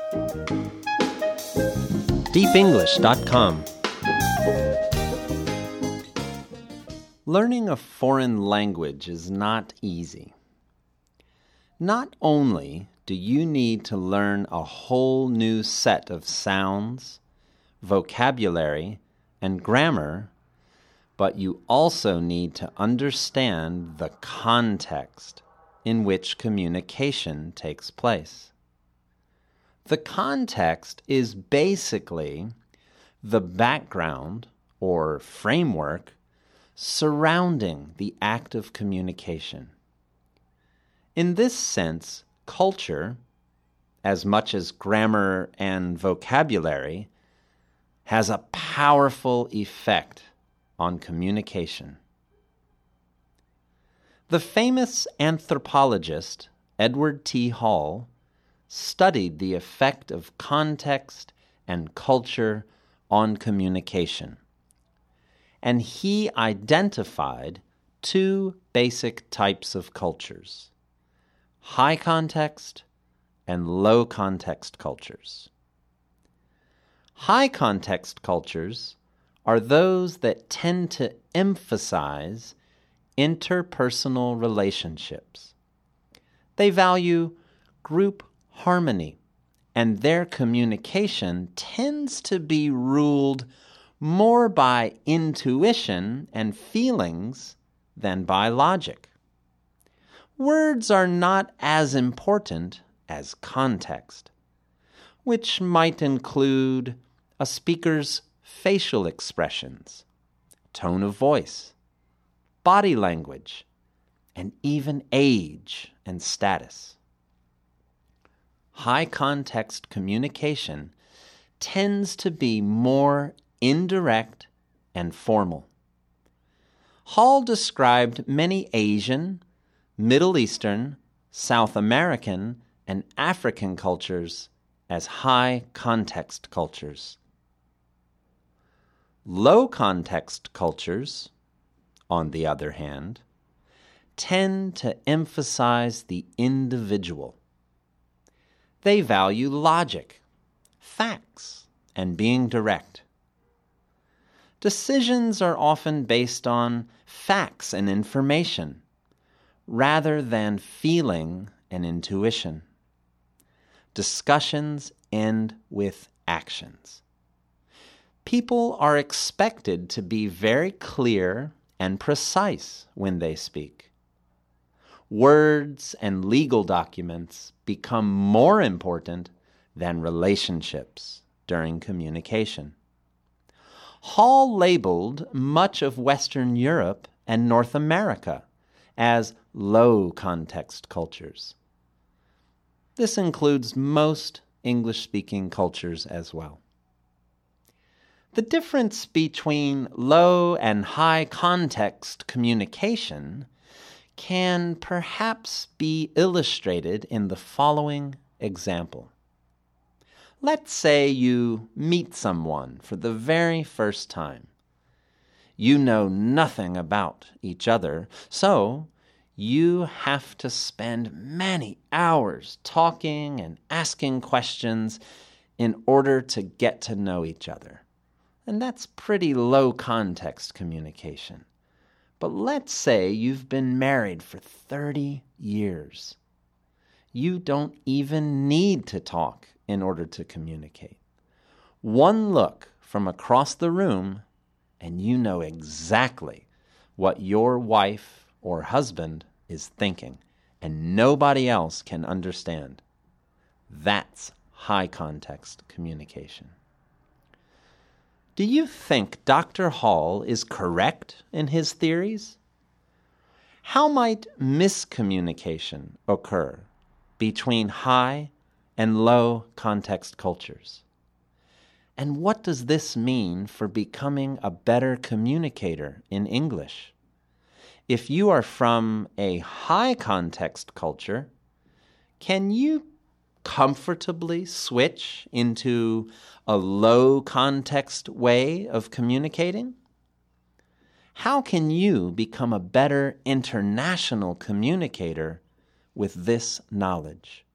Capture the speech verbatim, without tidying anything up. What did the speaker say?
deep english dot com. Learning a foreign language is not easy. Not only do you need to learn a whole new set of sounds, vocabulary, and grammar, but you also need to understand the context in which communication takes place. The context is basically the background or framework surrounding the act of communication. In this sense, culture, as much as grammar and vocabulary, has a powerful effect on communication. The famous anthropologist Edward T. Hall studied the effect of context and culture on communication, and he identified two basic types of cultures: high context and low context cultures. High context cultures are those that tend to emphasize interpersonal relationships. They value group harmony, and their communication tends to be ruled more by intuition and feelings than by logic. Words are not as important as context, which might include a speaker's facial expressions, tone of voice, body language, and even age and status. High context communication tends to be more indirect and formal. Hall described many Asian, Middle Eastern, South American, and African cultures as high context cultures. Low context cultures, on the other hand, tend to emphasize the individual. They value logic, facts, and being direct. Decisions are often based on facts and information, rather than feeling and intuition. Discussions end with actions. People are expected to be very clear and precise when they speak. Words and legal documents become more important than relationships during communication. Hall labeled much of Western Europe and North America as low context cultures. This includes most English-speaking cultures as well. The difference between low and high context communication can perhaps be illustrated in the following example. Let's say you meet someone for the very first time. You know nothing about each other, so you have to spend many hours talking and asking questions in order to get to know each other. And that's pretty low context communication. But let's say you've been married for thirty years. You don't even need to talk in order to communicate. One look from across the room and you know exactly what your wife or husband is thinking, and nobody else can understand. That's high context communication. Do you think Doctor Hall is correct in his theories? How might miscommunication occur between high and low context cultures? And what does this mean for becoming a better communicator in English? If you are from a high context culture, can you comfortably switch into a low context way of communicating? How can you become a better international communicator with this knowledge?